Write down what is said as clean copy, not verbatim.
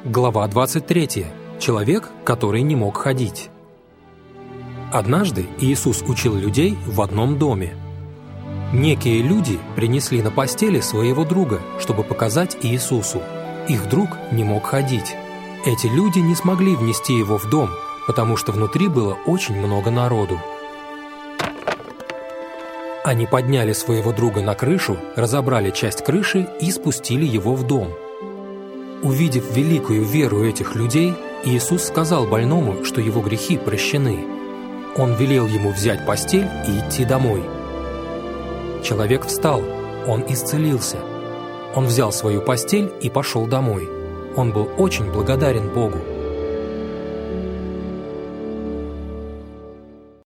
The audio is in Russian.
Глава 23. Человек, который не мог ходить. Однажды Иисус учил людей в одном доме. Некие люди принесли на постели своего друга, чтобы показать Иисусу. Их друг не мог ходить. Эти люди не смогли внести его в дом, потому что внутри было очень много народу. Они подняли своего друга на крышу, разобрали часть крыши и спустили его в дом. Увидев великую веру этих людей, Иисус сказал больному, что его грехи прощены. Он велел ему взять постель и идти домой. Человек встал, он исцелился. Он взял свою постель и пошел домой. Он был очень благодарен Богу.